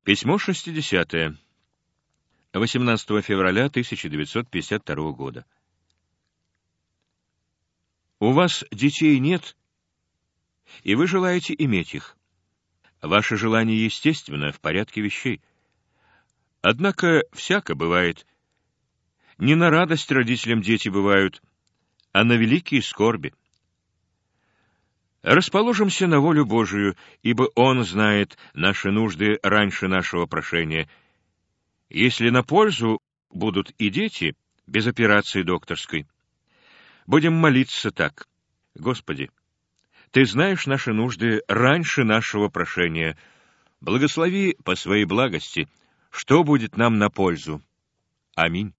Письмо 60. 18 февраля 1952 года. У вас детей нет, и вы желаете иметь их. Ваше желание естественно, в порядке вещей. Однако всяко бывает. Не на радость родителям дети бывают, а на великие скорби. Расположимся на волю Божию, ибо Он знает наши нужды раньше нашего прошения. Если на пользу будут и дети, без операции докторской, будем молиться так. Господи, Ты знаешь наши нужды раньше нашего прошения. Благослови по Своей благости, что будет нам на пользу. Аминь.